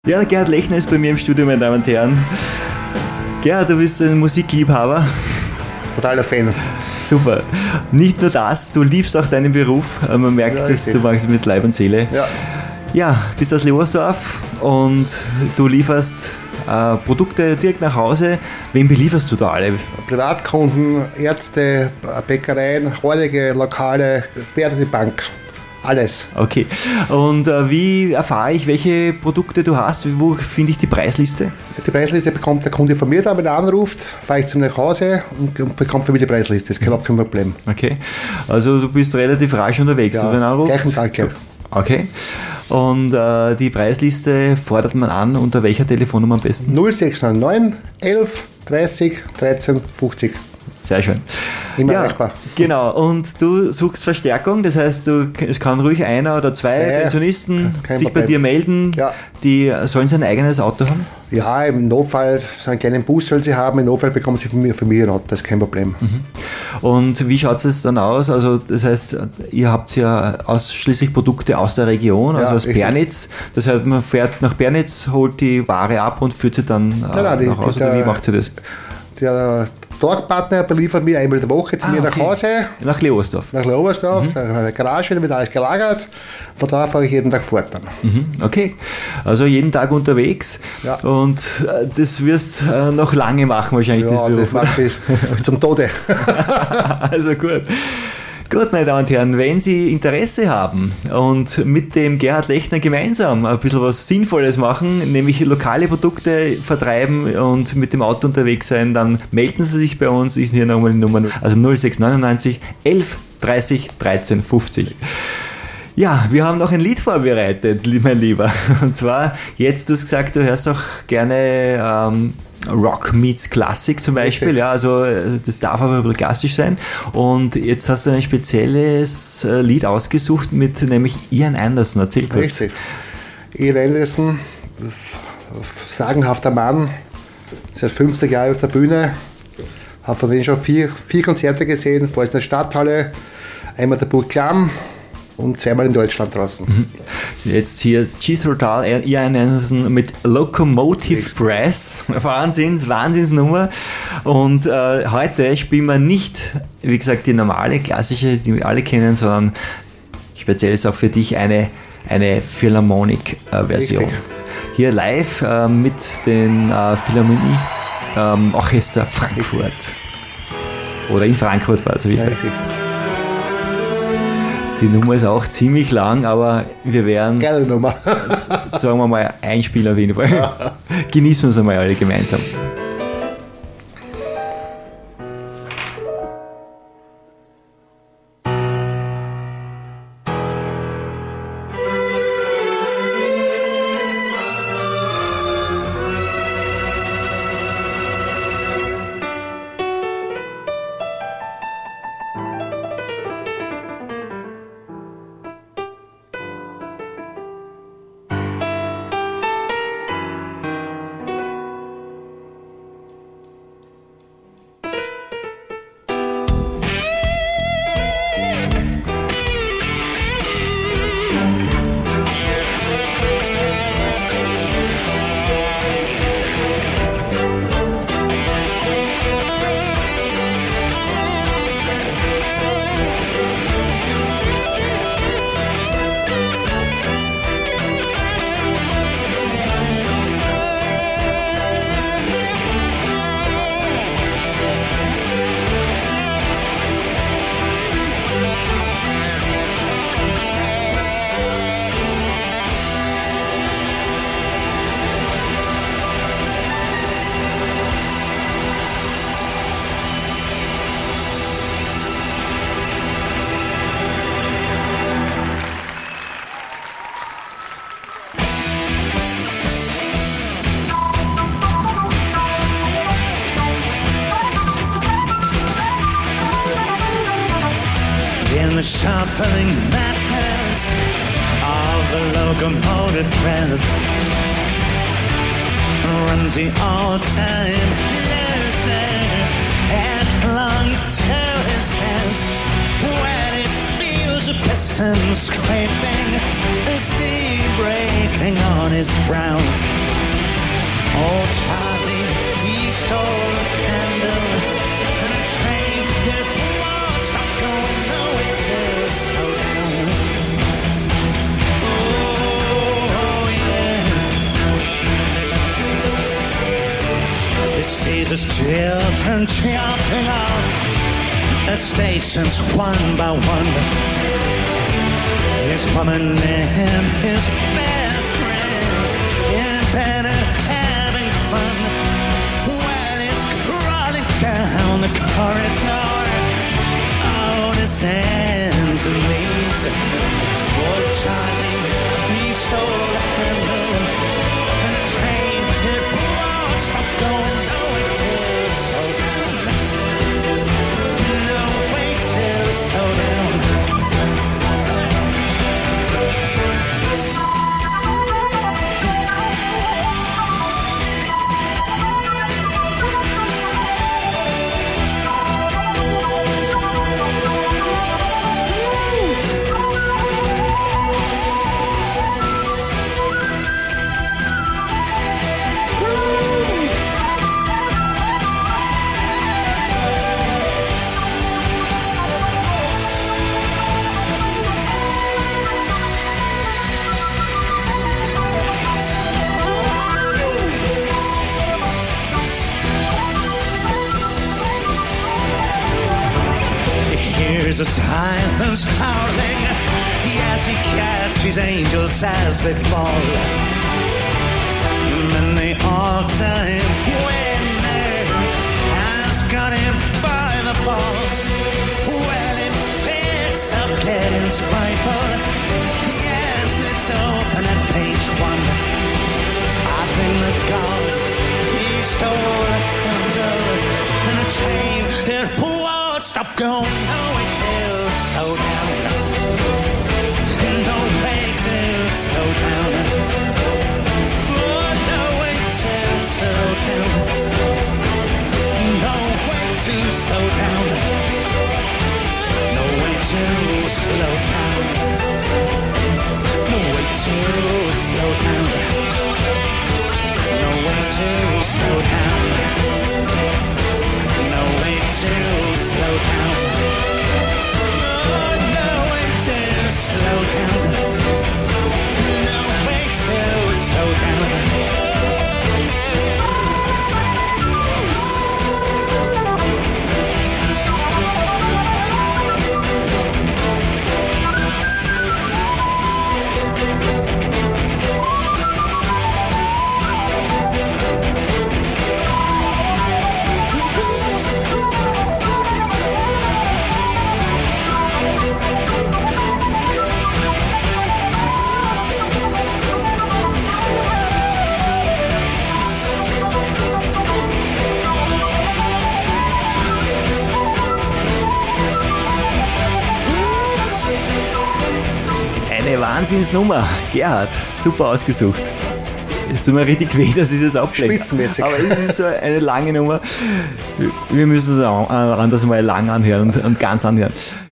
Ja, Gerhard Lechner ist bei mir im Studio, meine Damen und Herren. Gerhard, du bist ein Musikliebhaber. Totaler Fan. Super. Nicht nur das, du liebst auch deinen Beruf. Man merkt, ja, dass du magst mit Leib und Seele. Ja. Ja, bist aus Leorsdorf und du lieferst Produkte direkt nach Hause. Wem belieferst du da alle? Privatkunden, Ärzte, Bäckereien, Heilige, Lokale, quer die Bank. Alles. Okay. Und wie erfahre ich, welche Produkte du hast? Wo finde ich die Preisliste? Die Preisliste bekommt der Kunde von mir, wenn er anruft, fahre ich zu ihm nach Hause und bekommt von mir die Preisliste. Das ist kein Problem. Okay. Also du bist relativ rasch unterwegs, ja, wenn du anrufst? Gleichen Tag, ja. Okay. Und die Preisliste fordert man an, unter welcher Telefonnummer am besten? 0699 11 30 13 50. Sehr schön. Immer erreichbar. Genau, und du suchst Verstärkung, das heißt, es kann ruhig einer oder zwei Pensionisten sich bei dir melden, die sollen sie ein eigenes Auto haben? Ja, im Notfall, so einen kleinen Bus sollen sie haben, im Notfall bekommen sie von mir ein Auto, das ist kein Problem. Und wie schaut es dann aus? Also das heißt, ihr habt ja ausschließlich Produkte aus der Region, also aus Bernitz, das heißt, man fährt nach Bernitz, holt die Ware ab und führt sie dann nach Hause, oder wie macht sie das? Der Torgpartner beliefert mir einmal in der Woche zu mir nach Hause. Nach Leorsdorf? Nach Leorsdorf, da habe ich eine Garage, da wird alles gelagert. Von da fahre ich jeden Tag fort dann. Okay, also jeden Tag unterwegs und das wirst noch lange machen wahrscheinlich. Ja, das mache ich bis zum Tode. Also gut. Gut, meine Damen und Herren, wenn Sie Interesse haben und mit dem Gerhard Lechner gemeinsam ein bisschen was Sinnvolles machen, nämlich lokale Produkte vertreiben und mit dem Auto unterwegs sein, dann melden Sie sich bei uns, ist hier nochmal die Nummer, also 0699 11 30 13 50. Ja, wir haben noch ein Lied vorbereitet, mein Lieber. Und zwar, jetzt, du hast gesagt, du hörst auch gerne Rock meets Klassik zum Beispiel, ja, also das darf aber ein bisschen klassisch sein. Und jetzt hast du ein spezielles Lied ausgesucht mit nämlich Ian Anderson. Erzähl kurz. Richtig. Ian Anderson, sagenhafter Mann, seit 50 Jahren auf der Bühne, habe von denen schon vier Konzerte gesehen, vorher in der Stadthalle, einmal der Burg Klamm und zweimal in Deutschland draußen. Jetzt hier Jethro Tull, Ian Anderson mit Locomotive Brass. Wahnsinnsnummer. Und heute spielen wir nicht, wie gesagt, die normale, klassische, die wir alle kennen, sondern speziell ist auch für dich eine Philharmonic-Version. Hier live mit den Philharmonie Orchester Frankfurt. Oder in Frankfurt war es. Die Nummer ist auch ziemlich lang, aber wir werden, sagen wir mal, einspielen auf jeden Fall. Genießen wir es einmal alle gemeinsam. The shuffling madness of the locomotive breath runs the all-time listen headlong to his death when he feels a piston scraping a steam brake writing on his brow. Oh, Charlie, he stole a candle, and a train that won't stop going, no, it will slow down. Oh, yeah. He sees his children jumping off at stations one by one. His woman and his best friend in bed and having fun. While he's crawling down the corridor on his hands and knees. Oh, Charlie, he stole a handle, and a train, it won't stop going. No, it will slow down. No, wait till slow down. Here's a silence howling as he catches angels as they fall. And they all tell him when has got him by the balls. Well, it picks up Gideon's Bible. Yes, it's open at page 1. I think that God, he stole a handle and a chain. It won't stop going. No, it will slow down. No way to slow down. Oh, no way to slow down. No way to slow down. No way to slow down. No way to slow down. No way to slow down. No way to slow down. Oh, no way to slow down. No way to slow down. Eine Wahnsinnsnummer. Gerhard, super ausgesucht. Es tut mir richtig weh, dass ich es ablenke. Spitzenmäßig. Aber es ist so eine lange Nummer. Wir müssen es anders mal lang anhören und ganz anhören.